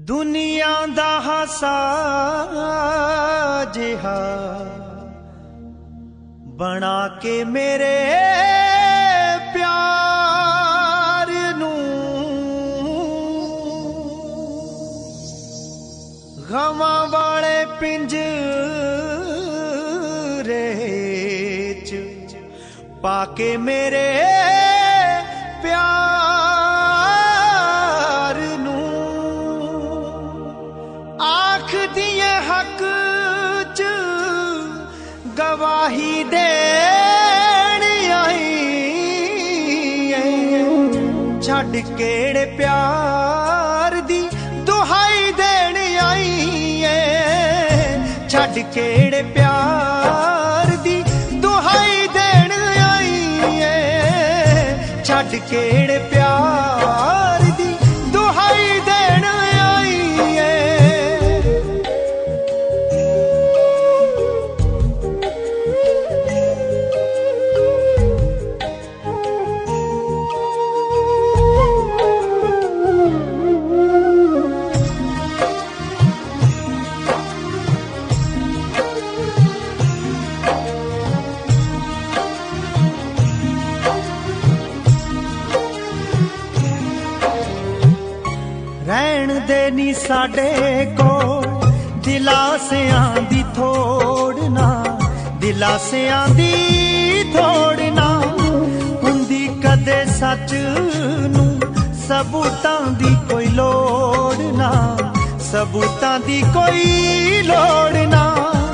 दुनिया दा हासा जिहा बना के मेरे प्यार नू गवां वाले पिंजरे च पाके मेरे प्यार नू आख दिए हक च गवाही देण आई छड़ केड़े प्यार दी दुहाई देण आई छड़ केड़े प्यार दी दुहाई देण आई छड़ केड़े प्यार दी दुहाई देण आई रहन देनी साडे को दिलासियां दी थोड़ना दिलासियां दी थोड़ना हुंदी कदे सच नू सबूतां दी कोई लोड़ ना सबूतां दी कोई लोड़ ना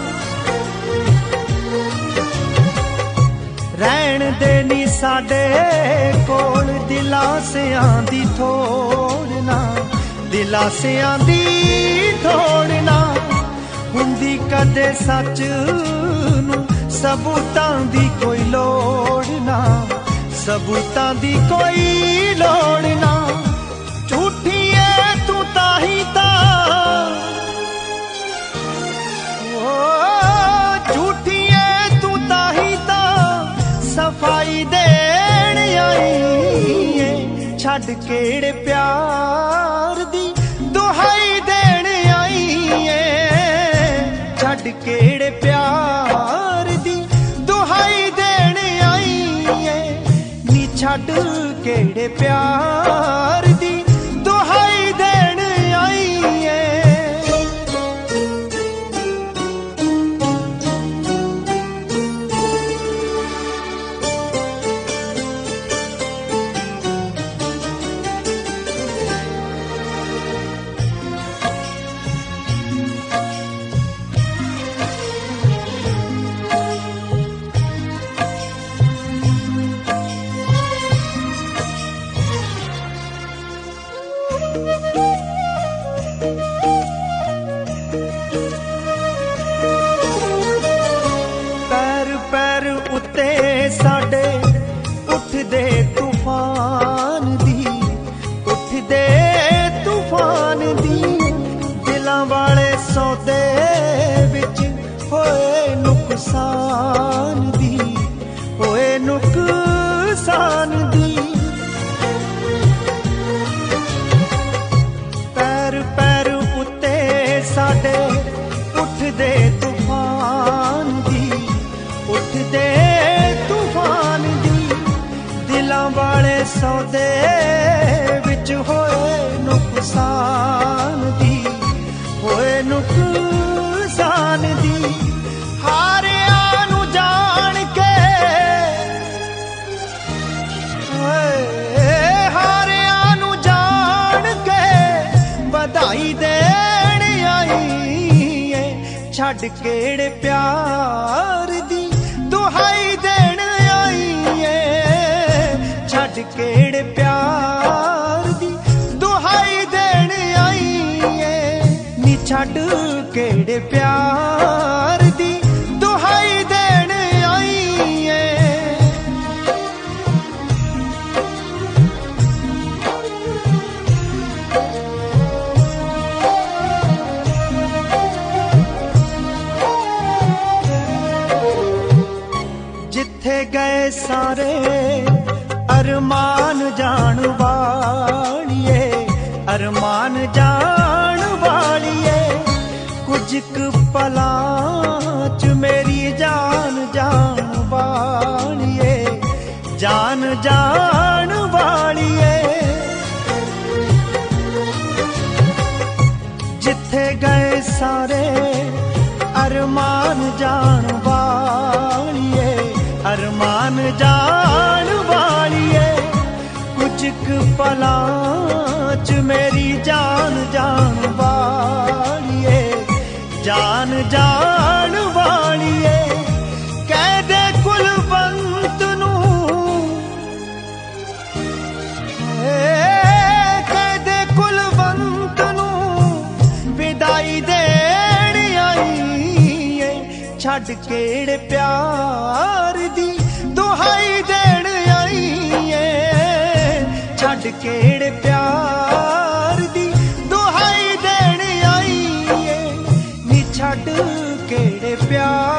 रहन देनी साडे कोल दिलासियां दी थोड़ना दिलासियां दी थोड़ना हुंदी कदे सच नू सबूतां दी कोई लोड़ ना सबूतां दी कोई लोड़ ना झूठी है तू ताही ता झूठी है तू ताही ता सफाई देण आई छड़ केड़े प्यार दी दुहाई देण आई छड़ केड़े प्यार दी दुहाई देण आई नी छड़ केड़े प्यार दी दुहाई देण आई पैर पैर उत्ते साडे उठदे तूफान दी उठदे तूफान दी दिलां वाले सौदे विच होए नुकसान दी होए नुकसान दी पैर पैर उत्ते साडे उठदे तूफान दी उठदे तूफान दी दिलां वाले सौदे विच होए नुकसान दी होए नुकसान दी हारिया नू जान के हारिया नू जान के बधाई देण आई छड़ केड़े प्यार दी दुहाई देण आई छड़ केड़े प्यार दी दुहाई देण आई नी छड़ केड़े प्यार दी दुहाई देण आई जिथे गए सारे अरमान जान वालिए अरमान जान ਕੁਝ ਪਲਾਂ ਚ ਮੇਰੀ ਜਾਨ ਜਾਨ ਵਾਲੀਏ, ਜਾਨ ਜਾਨ ਵਾਲੀਏ। ਜਿੱਥੇ ਗਏ ਸਾਰੇ ਅਰਮਾਨ ਜਾਣ ਵਾਲੀਏ, ਅਰਮਾਨ ਜਾਣ ਵਾਲੀਏ। ਕੁਝ ਪਲਾਂ ਚ ਮੇਰੀ ਜਾਨ ਜਾਣ ਵਾਲੀਏ, ਜਾਨ ਜਾਣ ਵਾਲੀਏ। ਕਹਿ ਦੇ ਕੁਲਵੰਤ ਨੂੰ, ਕਹਿ ਦੇ ਕੁਲਵੰਤ ਨੂੰ ਵਿਦਾਈ ਦੇਣ ਆਈ ਏ। ਛੱਡ ਕਿਹੜੇ ਪਿਆਰ ਦੀ ਦੁਹਾਈ ਦੇਣ ਆਈ ਏ, ਛੱਡ ਕਿਹੜੇ ਪਿਆਰ ਦੀ ਦੁਹਾਈ ਦੇਣ ਆਈ ਏ। ਨੀ ਛੱਡ ਕਿਹੜੇ ਪਿਆਰ